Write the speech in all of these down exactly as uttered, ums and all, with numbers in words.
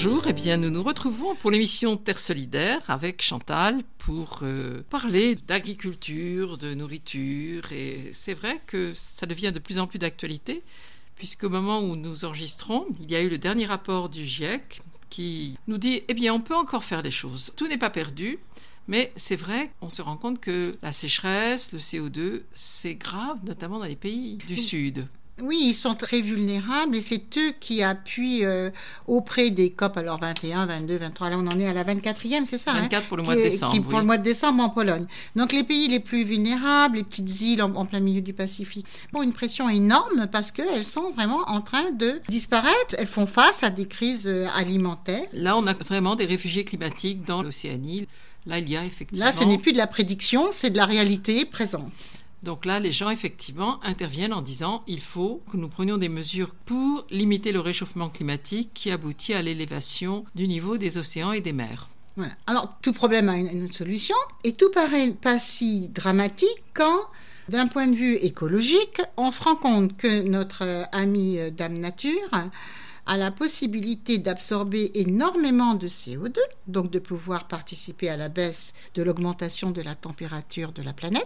Bonjour, eh bien nous nous retrouvons pour l'émission Terre Solidaire avec Chantal pour euh, parler d'agriculture, de nourriture, et c'est vrai que ça devient de plus en plus d'actualité puisqu'au moment où nous enregistrons, il y a eu le dernier rapport du GIEC qui nous dit eh bien on peut encore faire des choses, tout n'est pas perdu. Mais c'est vrai, on se rend compte que la sécheresse, le C O deux, c'est grave, notamment dans les pays du Sud. Oui, ils sont très vulnérables et c'est eux qui appuient euh, auprès des COP, alors vingt et un, vingt-deux, vingt-trois, là on en est à la vingt-quatrième, c'est ça vingt-quatre hein, pour le mois qui, de décembre. Qui, pour oui. le mois de décembre en Pologne. Donc les pays les plus vulnérables, les petites îles en, en plein milieu du Pacifique, ont une pression énorme parce qu'elles sont vraiment en train de disparaître. Elles font face à des crises alimentaires. Là, on a vraiment des réfugiés climatiques dans l'Océanie. Là, il y a effectivement... Là, ce n'est plus de la prédiction, c'est de la réalité présente. Donc là, les gens, effectivement, interviennent en disant il faut que nous prenions des mesures pour limiter le réchauffement climatique qui aboutit à l'élévation du niveau des océans et des mers. Voilà. Alors, tout problème a une, une solution, et tout paraît pas si dramatique quand, d'un point de vue écologique, on se rend compte que notre euh, amie euh, Dame Nature a la possibilité d'absorber énormément de C O deux, donc de pouvoir participer à la baisse de l'augmentation de la température de la planète.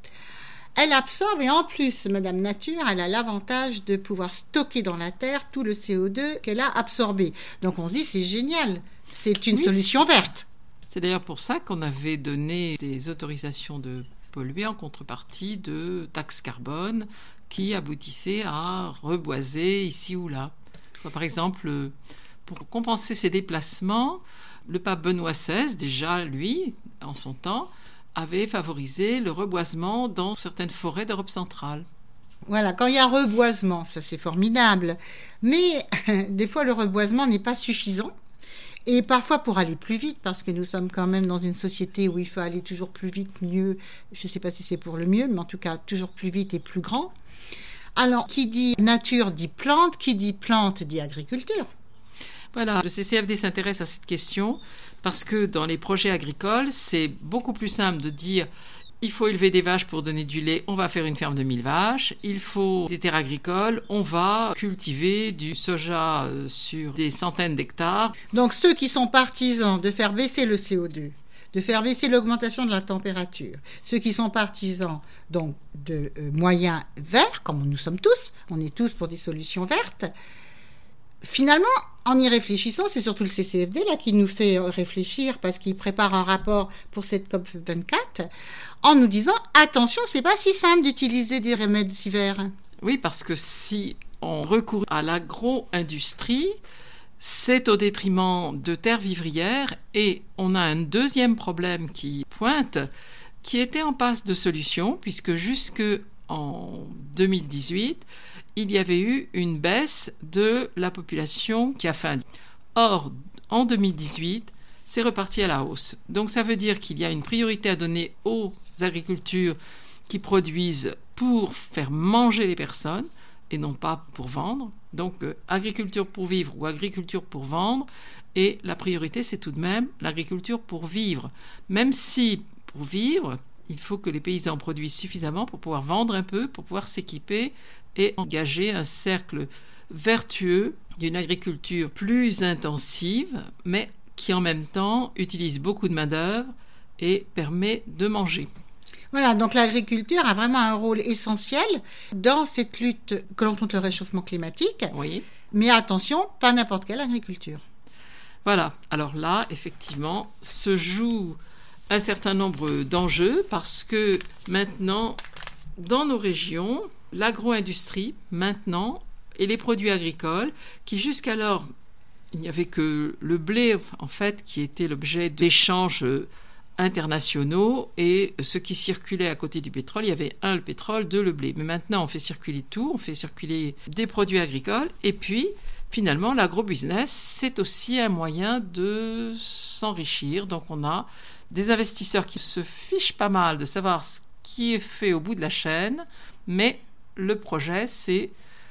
Elle absorbe et en plus, Madame Nature, elle a l'avantage de pouvoir stocker dans la Terre tout le C O deux qu'elle a absorbé. Donc on se dit, c'est génial, c'est une oui, solution c'est... verte. C'est d'ailleurs pour ça qu'on avait donné des autorisations de polluer en contrepartie de taxes carbone qui aboutissaient à reboiser ici ou là. Par exemple, pour compenser ces déplacements, le pape Benoît seize, déjà lui, en son temps, avait favorisé le reboisement dans certaines forêts d'Europe centrale. Voilà, quand il y a reboisement, ça c'est formidable. Mais des fois, le reboisement n'est pas suffisant. Et parfois, pour aller plus vite, parce que nous sommes quand même dans une société où il faut aller toujours plus vite, mieux, je ne sais pas si c'est pour le mieux, mais en tout cas, toujours plus vite et plus grand. Alors, qui dit nature dit plante, qui dit plante dit agriculture. Voilà, le C C F D s'intéresse à cette question parce que dans les projets agricoles, c'est beaucoup plus simple de dire il faut élever des vaches pour donner du lait, on va faire une ferme de mille vaches. Il faut des terres agricoles, on va cultiver du soja sur des centaines d'hectares. Donc ceux qui sont partisans de faire baisser le C O deux, de faire baisser l'augmentation de la température, ceux qui sont partisans donc de euh, moyens verts, comme nous sommes tous, on est tous pour des solutions vertes. Finalement, en y réfléchissant, c'est surtout le C C F D là qui nous fait réfléchir parce qu'il prépare un rapport pour cette COP vingt-quatre en nous disant attention, c'est pas si simple d'utiliser des remèdes si verts. Oui, parce que si on recourt à l'agro-industrie, c'est au détriment de terres vivrières et on a un deuxième problème qui pointe, qui était en passe de solution puisque jusque en deux mille dix-huit, il y avait eu une baisse de la population qui a faim. Or, en deux mille dix-huit, c'est reparti à la hausse. Donc ça veut dire qu'il y a une priorité à donner aux agricultures qui produisent pour faire manger les personnes et non pas pour vendre. Donc euh, agriculture pour vivre ou agriculture pour vendre. Et la priorité, c'est tout de même l'agriculture pour vivre. Même si, pour vivre, il faut que les paysans produisent suffisamment pour pouvoir vendre un peu, pour pouvoir s'équiper et engager un cercle vertueux d'une agriculture plus intensive, mais qui en même temps utilise beaucoup de main-d'œuvre et permet de manger. Voilà, donc l'agriculture a vraiment un rôle essentiel dans cette lutte contre le réchauffement climatique. Oui. Mais attention, pas n'importe quelle agriculture. Voilà, alors là, effectivement, se joue un certain nombre d'enjeux parce que maintenant, dans nos régions, l'agro-industrie, maintenant, et les produits agricoles, qui jusqu'alors, il n'y avait que le blé, en fait, qui était l'objet d'échanges internationaux, et ce qui circulait à côté du pétrole, il y avait un, le pétrole, deux, le blé. Mais maintenant, on fait circuler tout, on fait circuler des produits agricoles, et puis, finalement, l'agro-business, c'est aussi un moyen de s'enrichir. Donc, on a des investisseurs qui se fichent pas mal de savoir ce qui est fait au bout de la chaîne, mais le projet, c'est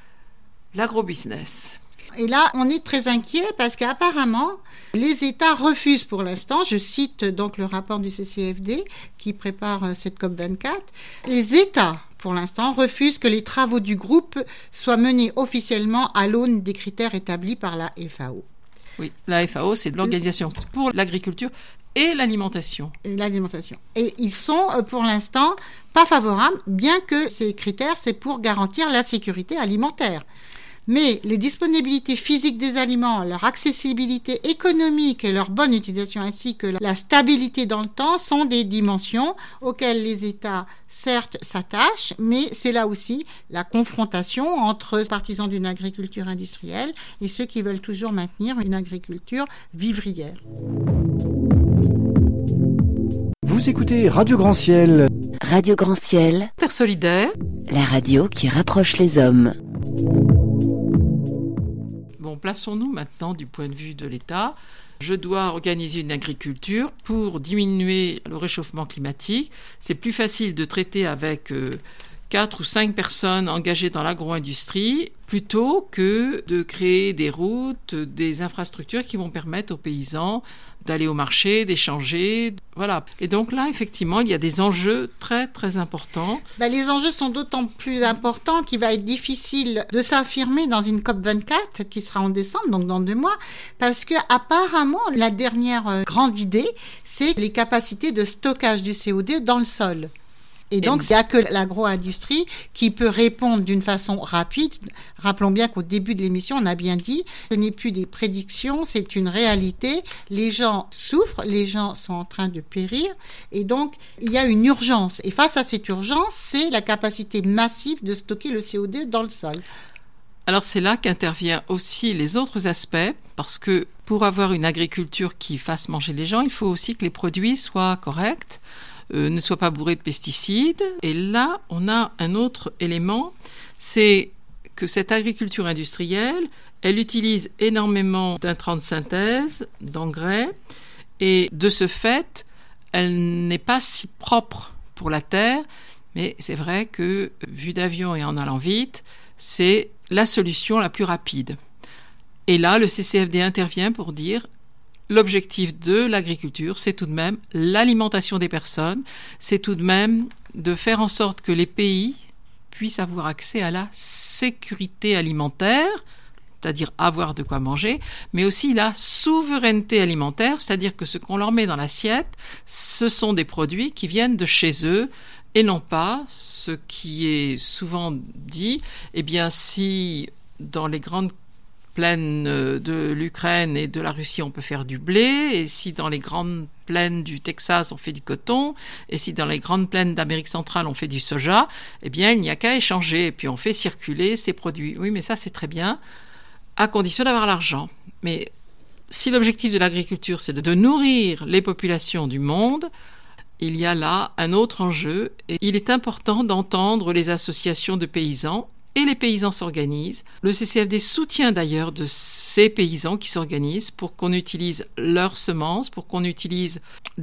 l'agro-business. Et là, on est très inquiet parce qu'apparemment, les États refusent pour l'instant, je cite donc le rapport du C C F D qui prépare cette COP vingt-quatre, les États, pour l'instant, refusent que les travaux du groupe soient menés officiellement à l'aune des critères établis par la F A O. Oui, la F A O, c'est de l'Organisation pour l'agriculture et l'alimentation. Et l'alimentation. Et ils sont, pour l'instant, pas favorables, bien que ces critères, c'est pour garantir la sécurité alimentaire. Mais les disponibilités physiques des aliments, leur accessibilité économique et leur bonne utilisation ainsi que la stabilité dans le temps sont des dimensions auxquelles les États, certes, s'attachent, mais c'est là aussi la confrontation entre partisans d'une agriculture industrielle et ceux qui veulent toujours maintenir une agriculture vivrière. Vous écoutez Radio Grand Ciel. Radio Grand Ciel. Intersolidaire. La radio qui rapproche les hommes. Bon, plaçons-nous maintenant du point de vue de l'État. Je dois organiser une agriculture pour diminuer le réchauffement climatique. C'est plus facile de traiter avec euh, quatre ou cinq personnes engagées dans l'agro-industrie plutôt que de créer des routes, des infrastructures qui vont permettre aux paysans d'aller au marché, d'échanger. Voilà. Et donc là, effectivement, il y a des enjeux très, très importants. Ben, les enjeux sont d'autant plus importants qu'il va être difficile de s'affirmer dans une COP vingt-quatre qui sera en décembre, donc dans deux mois, parce que apparemment, la dernière grande idée, c'est les capacités de stockage du C O deux dans le sol. Et donc, il n'y a que l'agro-industrie qui peut répondre d'une façon rapide. Rappelons bien qu'au début de l'émission, on a bien dit, ce n'est plus des prédictions, c'est une réalité. Les gens souffrent, les gens sont en train de périr. Et donc, il y a une urgence. Et face à cette urgence, c'est la capacité massive de stocker le C O deux dans le sol. Alors, c'est là qu'interviennent aussi les autres aspects, parce que pour avoir une agriculture qui fasse manger les gens, il faut aussi que les produits soient corrects. Euh, ne soient pas bourrés de pesticides. Et là, on a un autre élément, c'est que cette agriculture industrielle, elle utilise énormément d'intrants de synthèse, d'engrais, et de ce fait, elle n'est pas si propre pour la terre, mais c'est vrai que, vu d'avion et en allant vite, c'est la solution la plus rapide. Et là, le C C F D intervient pour dire l'objectif de l'agriculture, c'est tout de même l'alimentation des personnes, c'est tout de même de faire en sorte que les pays puissent avoir accès à la sécurité alimentaire, c'est-à-dire avoir de quoi manger, mais aussi la souveraineté alimentaire, c'est-à-dire que ce qu'on leur met dans l'assiette, ce sont des produits qui viennent de chez eux et non pas ce qui est souvent dit, eh bien si dans les grandes plaines de l'Ukraine et de la Russie, on peut faire du blé, et si dans les grandes plaines du Texas, on fait du coton, et si dans les grandes plaines d'Amérique centrale, on fait du soja, eh bien, il n'y a qu'à échanger, et puis on fait circuler ces produits. Oui, mais ça, c'est très bien, à condition d'avoir l'argent. Mais si l'objectif de l'agriculture, c'est de nourrir les populations du monde, il y a là un autre enjeu, et il est important d'entendre les associations de paysans, et les paysans s'organisent. Le C C F D soutient d'ailleurs de ces paysans qui s'organisent pour qu'on utilise leurs semences, pour qu'on utilise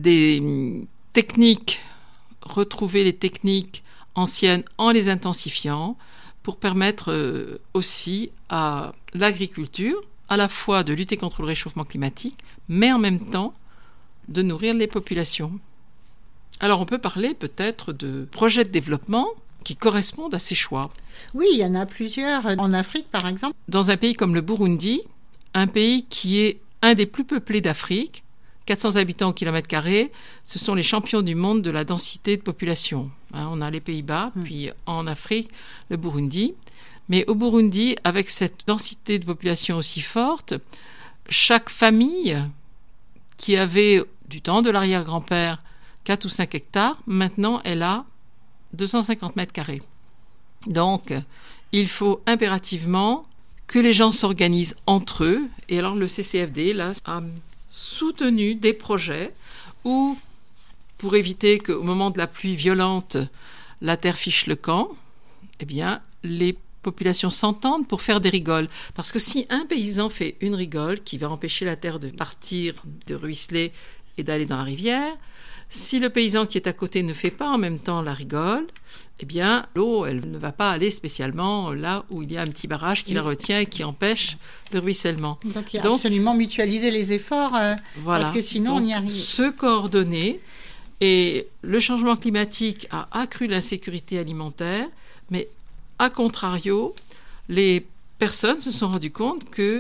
des techniques, retrouver les techniques anciennes en les intensifiant, pour permettre aussi à l'agriculture, à la fois de lutter contre le réchauffement climatique, mais en même temps de nourrir les populations. Alors on peut parler peut-être de projets de développement qui correspondent à ces choix. Oui, il y en a plusieurs. En Afrique, par exemple. Dans un pays comme le Burundi, un pays qui est un des plus peuplés d'Afrique, quatre cents habitants au kilomètre carré, ce sont les champions du monde de la densité de population. Hein, on a les Pays-Bas, mmh. puis en Afrique, le Burundi. Mais au Burundi, avec cette densité de population aussi forte, chaque famille qui avait, du temps de l'arrière-grand-père, quatre ou cinq hectares, maintenant, elle a deux cent cinquante mètres carrés. Donc, il faut impérativement que les gens s'organisent entre eux. Et alors, le C C F D, là, a soutenu des projets où, pour éviter qu'au moment de la pluie violente, la terre fiche le camp, eh bien, les populations s'entendent pour faire des rigoles. Parce que si un paysan fait une rigole qui va empêcher la terre de partir, de ruisseler et d'aller dans la rivière, si le paysan qui est à côté ne fait pas en même temps la rigole, eh bien, l'eau, elle ne va pas aller spécialement là où il y a un petit barrage qui la retient et qui empêche le ruissellement. Donc, il y a Donc, absolument mutualiser les efforts, euh, voilà. Parce que sinon, Donc, on y arrive. Se coordonner. Et le changement climatique a accru l'insécurité alimentaire, mais à contrario, les personnes se sont rendues compte que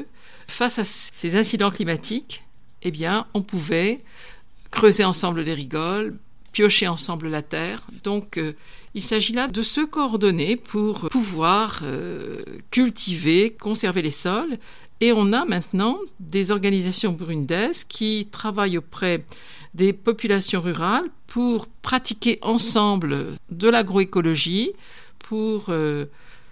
face à ces incidents climatiques, eh bien, on pouvait creuser ensemble les rigoles, piocher ensemble la terre. Donc, euh, il s'agit là de se coordonner pour pouvoir euh, cultiver, conserver les sols. Et on a maintenant des organisations burundaises qui travaillent auprès des populations rurales pour pratiquer ensemble de l'agroécologie, pour euh,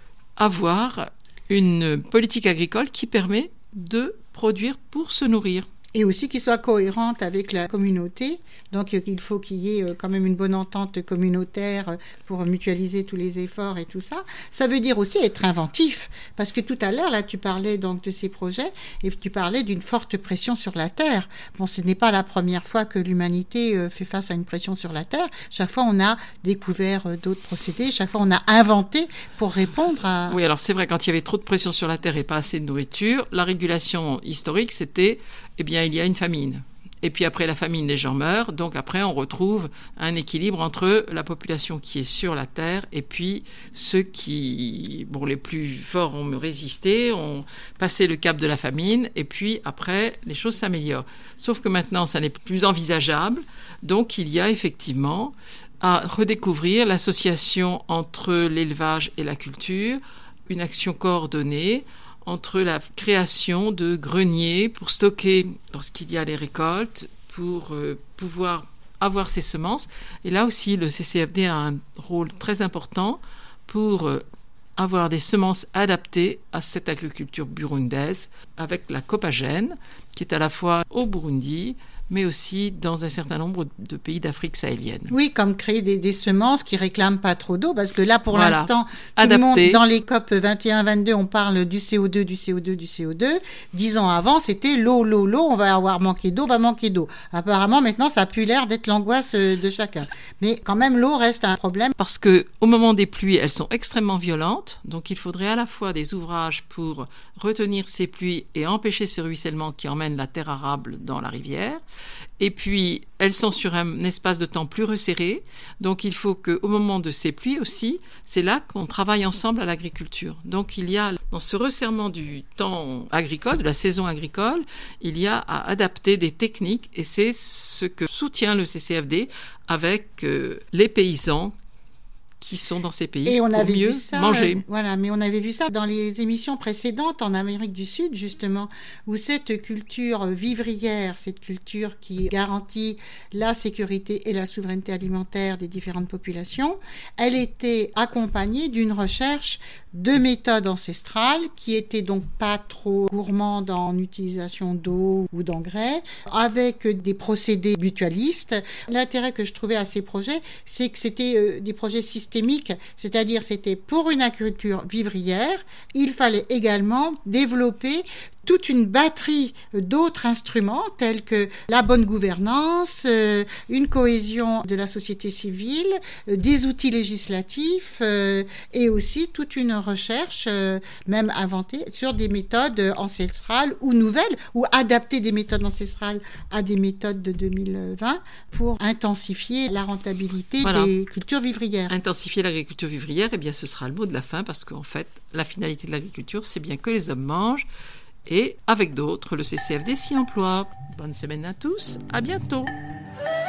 avoir une politique agricole qui permet de produire pour se nourrir. Et aussi qu'il soit cohérente avec la communauté. Donc il faut qu'il y ait quand même une bonne entente communautaire pour mutualiser tous les efforts et tout ça. Ça veut dire aussi être inventif. Parce que tout à l'heure, là, tu parlais donc de ces projets et tu parlais d'une forte pression sur la Terre. Bon, ce n'est pas la première fois que l'humanité fait face à une pression sur la Terre. Chaque fois, on a découvert d'autres procédés. Chaque fois, on a inventé pour répondre à... Oui, alors c'est vrai, quand il y avait trop de pression sur la Terre et pas assez de nourriture, la régulation historique, c'était... eh bien, il y a une famine. Et puis après la famine, les gens meurent. Donc après, on retrouve un équilibre entre la population qui est sur la terre et puis ceux qui, bon, les plus forts ont résisté, ont passé le cap de la famine. Et puis après, les choses s'améliorent. Sauf que maintenant, ça n'est plus envisageable. Donc il y a effectivement à redécouvrir l'association entre l'élevage et la culture, une action coordonnée entre la création de greniers pour stocker lorsqu'il y a les récoltes, pour euh, pouvoir avoir ces semences. Et là aussi, le C C F D a un rôle très important pour euh, avoir des semences adaptées à cette agriculture burundaise avec la copagène, qui est à la fois au Burundi, mais aussi dans un certain nombre de pays d'Afrique sahélienne. Oui, comme créer des, des semences qui réclament pas trop d'eau, parce que là, pour voilà. l'instant, tout Adapté. le monde, dans les COP vingt et un vingt-deux, on parle du C O deux, du C O deux, du C O deux. Dix ans avant, c'était l'eau, l'eau, l'eau, on va avoir manqué d'eau, on va manquer d'eau. Apparemment, maintenant, ça a plus l'air d'être l'angoisse de chacun. Mais quand même, l'eau reste un problème. Parce que au moment des pluies, elles sont extrêmement violentes, donc il faudrait à la fois des ouvrages pour retenir ces pluies et empêcher ce ruissellement qui emmène la terre arable dans la rivière. Et puis, elles sont sur un espace de temps plus resserré. Donc, il faut qu'au moment de ces pluies aussi, c'est là qu'on travaille ensemble à l'agriculture. Donc, il y a, dans ce resserrement du temps agricole, de la saison agricole, il y a à adapter des techniques. Et c'est ce que soutient le C C F D avec euh, les paysans qui sont dans ces pays et on pour avait mieux vu ça, manger. Euh, voilà, mais on avait vu ça dans les émissions précédentes en Amérique du Sud, justement, où cette culture vivrière, cette culture qui garantit la sécurité et la souveraineté alimentaire des différentes populations, elle était accompagnée d'une recherche de méthodes ancestrales qui étaient donc pas trop gourmandes en utilisation d'eau ou d'engrais, avec des procédés mutualistes. L'intérêt que je trouvais à ces projets, c'est que c'était euh, des projets systémiques, c'est-à-dire c'était pour une agriculture vivrière, il fallait également développer toute une batterie d'autres instruments tels que la bonne gouvernance, euh, une cohésion de la société civile, euh, des outils législatifs euh, et aussi toute une recherche, euh, même inventée, sur des méthodes ancestrales ou nouvelles, ou adapter des méthodes ancestrales à des méthodes de deux mille vingt pour intensifier la rentabilité voilà. des cultures vivrières. Intensifier l'agriculture vivrière, eh bien, ce sera le mot de la fin parce qu'en fait, la finalité de l'agriculture, c'est bien que les hommes mangent. Et avec d'autres, le C C F D s'y emploie. Bonne semaine à tous, à bientôt.